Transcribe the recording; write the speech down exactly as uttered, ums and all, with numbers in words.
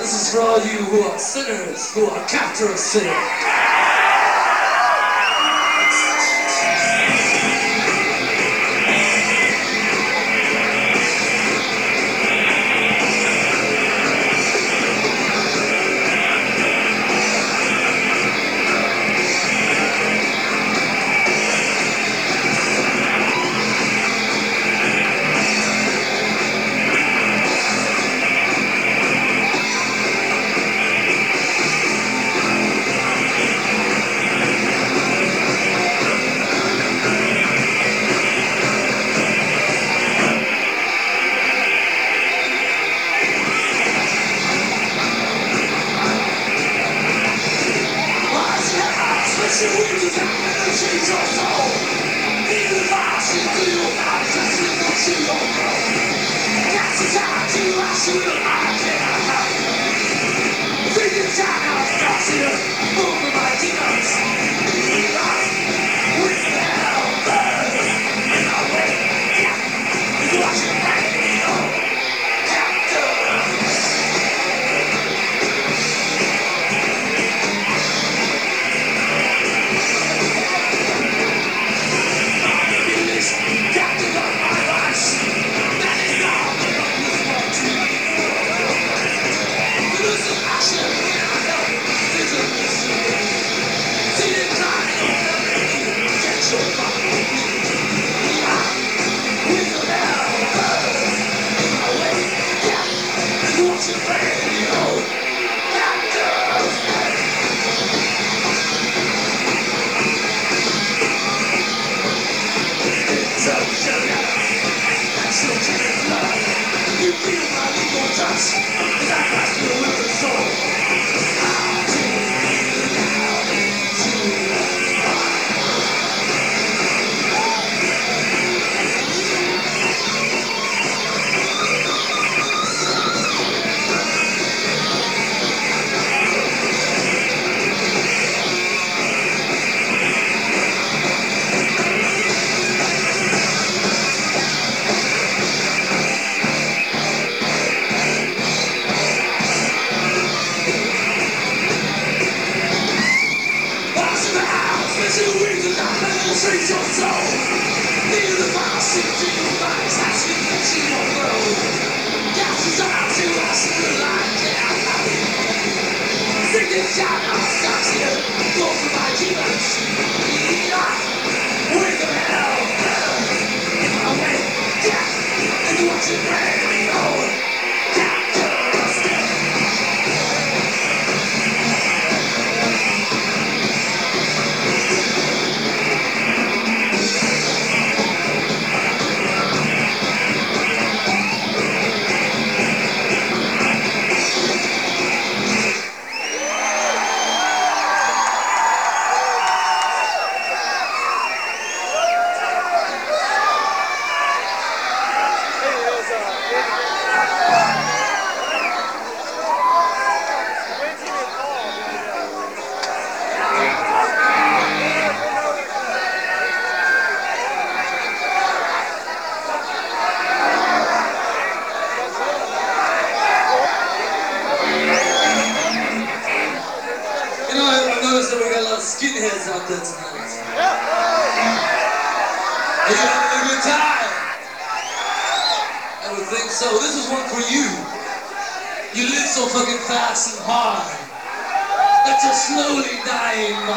This is for all you who are sinners, who are capture of sin. Special wings of time and change your soul. Feel the flash into your body, just listen to your soul. That's the time to rush you to life and I love. Think the time now starts here, over my demons. With the hell burn in my way. Yeah, it's what you bring me home. You feel my legal touch as I pass through with the soul. Treat your soul. Feel the fire sink to your bodies as you into your road. Gas is out to us in the light, yeah, I love it. Sing it down, I'll stop here. Go for my demons. Yeah, with the hell in my way. Yeah, and what you bring me home. Skinheads out there tonight. Are you having a good time? I would think so. This is one for you. You live so fucking fast and hard that you're slowly dying.